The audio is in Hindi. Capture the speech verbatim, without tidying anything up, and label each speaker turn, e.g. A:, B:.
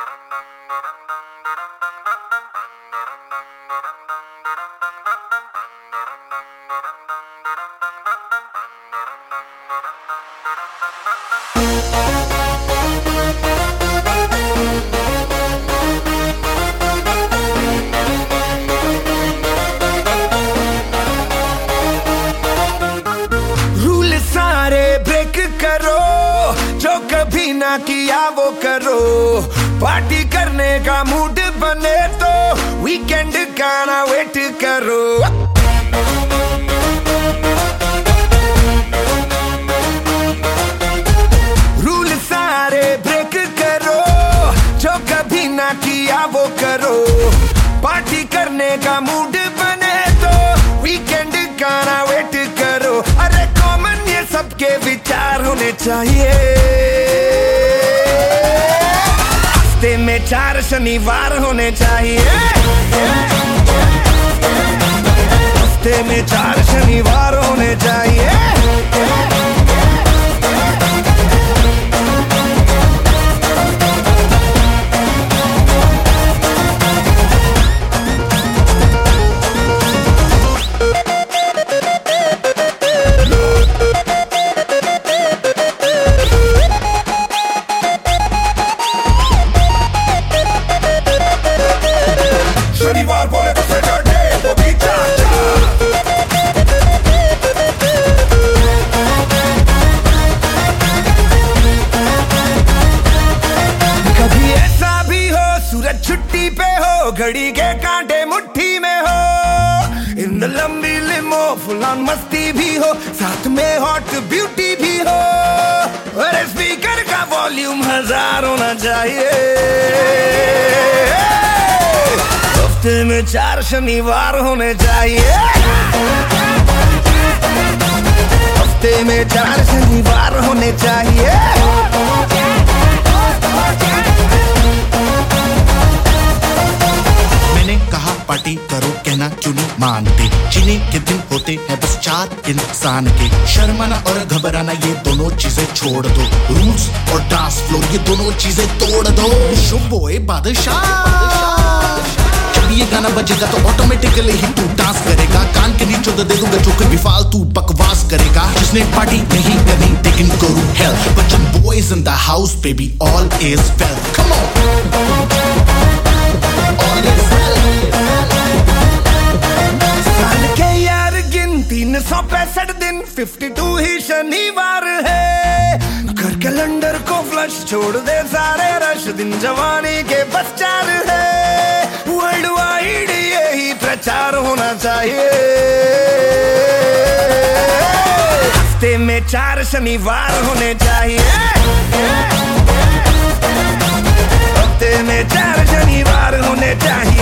A: ना किया वो करो, पार्टी करने का मूड बने तो वीकेंड का ना वेट करो। रूल सारे ब्रेक करो, जो कभी ना किया वो करो, पार्टी करने का मूड बने तो वीकेंड का ना वेट करो। अरे कॉमन ये सबके विचार होने चाहिए, हफ्ते में चार शनिवार होने चाहिए, हफ्ते में चार शनिवार होने चाहिए। शनिवार बोले तो सैटरडे वो भी चाचा, कभी ऐसा भी हो सूरज छुट्टी पे हो, घड़ी के कांटे मुट्ठी में हो, इन लंबी लिमो फुल ऑन मस्ती भी हो, साथ में हॉट ब्यूटी भी हो, और स्पीकर का वॉल्यूम हजार होना चाहिए। हफ्ते में चार शनिवार होने चाहिए, हफ्ते में चार शनिवार होने चाहिए।
B: मैंने कहा पार्टी करो, कहना क्यों नहीं मानते, जीने के दिन होते हैं बस चार इंसान के, शर्माना और घबराना ये दोनों चीजें छोड़ दो, रूल्स और डांस फ्लोर ये दोनों चीजें तोड़ दो। शुभोए बादशाह, ये गाना बजेगा तो ऑटोमेटिकली ही तू डांस करेगा, कान के नीचे तो दे दूंगा जो कभी फालतू बकवास करेगा। जिसने पार्टी नहीं करनी टेकिंग करू हेल्प, बच्चन boys in the house baby all is well, come on all is well.
A: साल के यार गिन तीन सौ पैंसठ दिन, फिफ्टी टू ही शनिवार है, कर कैलेंडर को फ्लश छोड़ दे सारे रश, दिन जवानी के बस चार है, वर्ल्ड वाइड यही प्रचार होना चाहिए। हफ्ते में चार शनिवार होने चाहिए, हफ्ते में चार शनिवार होने चाहिए।